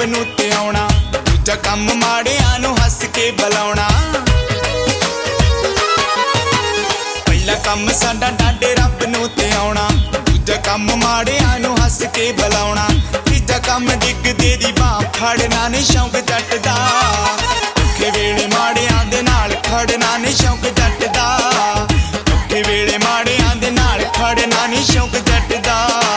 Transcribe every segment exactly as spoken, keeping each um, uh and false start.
रब नूं ते आउणा, दूजा कम माड़ियां नूं हस के बुलाउणा। पहला कम साडा डाडे रब नूं ते आउणा, दूजा कम माड़ियां नूं हस के बुलाउणा। तीजा कम डिगदे दी बांह फड़ना नी शौक जट दा, औखे वेले माड़ियां दे नाल खड़ना नी शौक जट दा, औखे वेले माड़ियां दे नाल खड़ना नी शौक जट दा।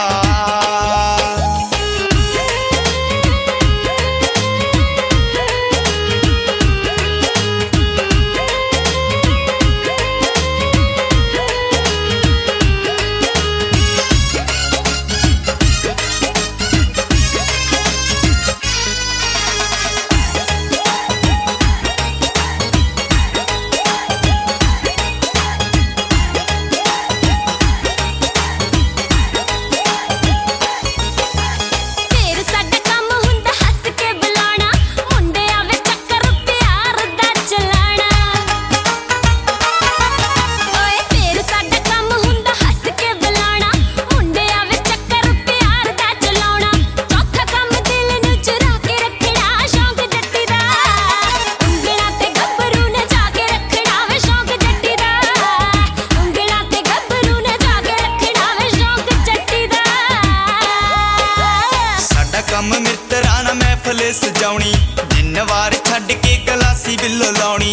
कम मित्तरां नाल महफिल सजाउणी, जिन्न वार छड्ड के गलासी बिल्लो लाउणी।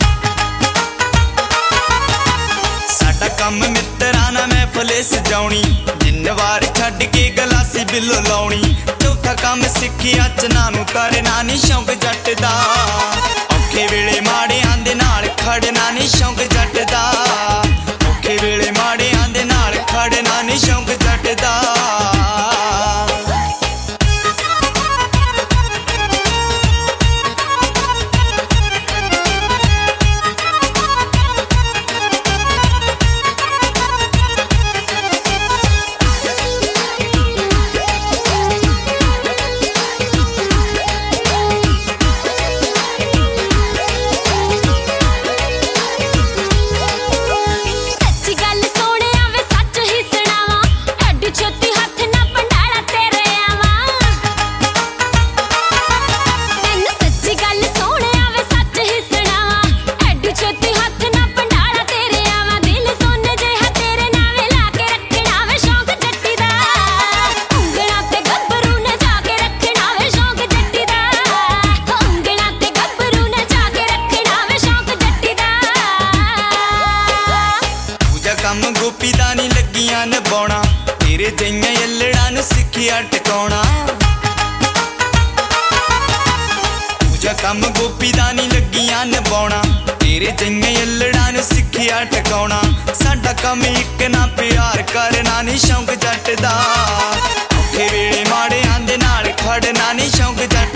साडा कम मित्तरां नाल महफिल सजाउणी, जिन्न वार छड्ड के गलासी बिल्लो लाउणी। चौथा कम सिक्खिया चना नूं करना नी शौक जट दा, औखे वेले माड़ियां दे नाल खड़ना नी शौक जट दा, औखे वेले माड़ियां दे नाल खड़ना नी शौक जट दा। कम गोपी दा नी लगियां निभाउणा, तेरे जिहियां यल्लड़ां नूं सिक्खिया टकाउणा। दूजा कम गोपी दा नी लगियां निभाउणा, तेरे जिहियां यल्लड़ां नूं सिक्खिया टकाउणा। साडा कम इक ना प्यार करना नी शौक जट दा, औखे वेले माड़ियां दे नाल खड़ना नी शौक जट